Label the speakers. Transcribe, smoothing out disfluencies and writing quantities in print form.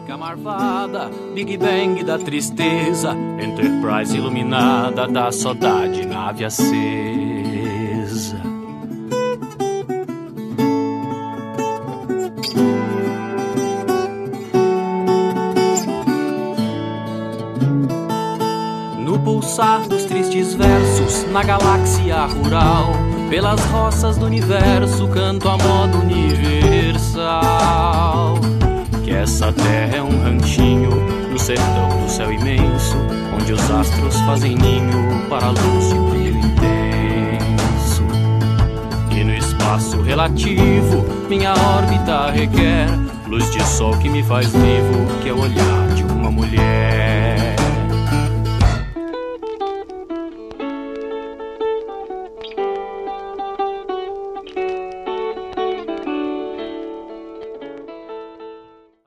Speaker 1: Marvada, Big Bang da tristeza, Enterprise iluminada da saudade, nave acesa. No pulsar dos tristes versos, na galáxia rural, pelas roças do universo, canto a modo universal. Que essa terra é um ranchinho no sertão do céu imenso, onde os astros fazem ninho para a luz de brilho intenso. E no espaço relativo minha órbita requer luz de sol que me faz vivo, que é o olhar de uma mulher.